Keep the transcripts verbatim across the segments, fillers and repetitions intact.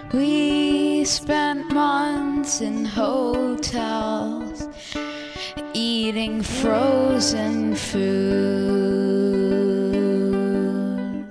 We spent months in hotels, eating frozen food.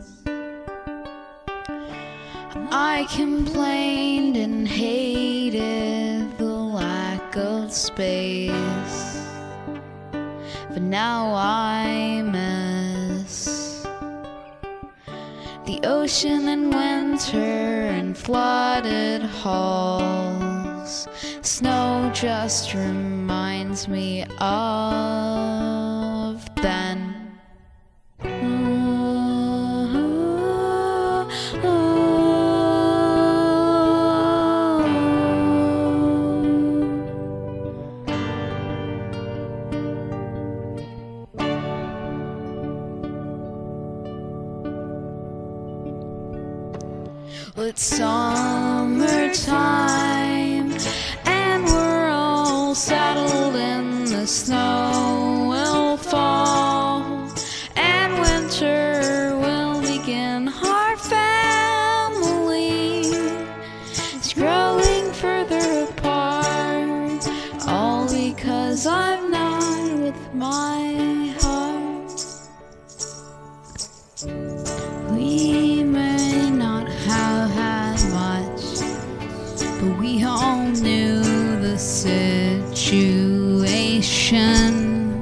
I complained and hated the lack of space, but now I miss the ocean in winter and flooded halls. Snow just reminds me of then. It's summertime and we're all settled in the snow will fall and winter will begin. Our family is growing further apart, all because I'm not with my heart. We may not have had much, but we all knew the situation.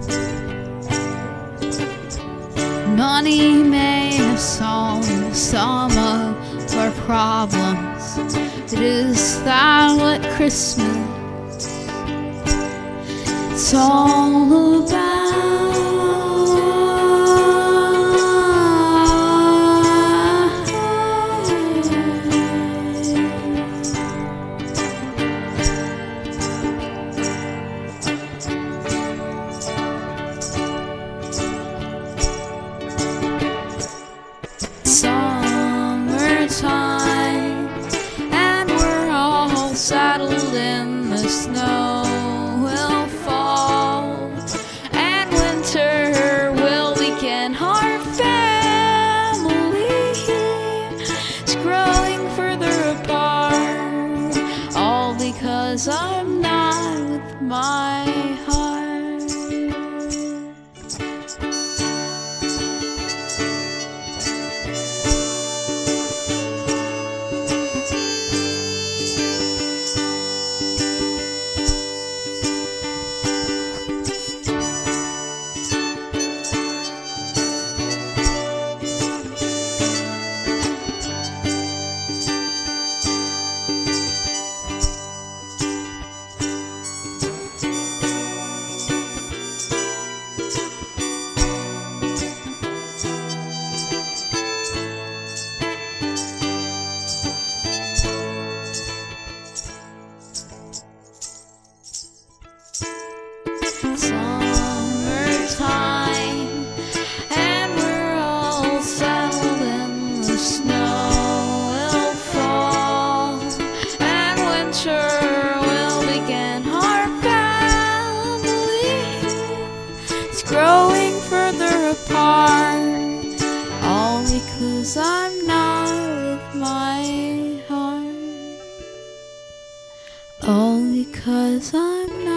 Money may have solved some of our problems, but is that what Christmas it's all about? Summertime and we're all settled in the snow will fall and winter will begin. Our family is growing further apart, all because I'm not with my heart. Summertime and we're all settled in the snow will fall and winter will begin. Our family is growing further apart, all because I'm not with my heart, all because I'm not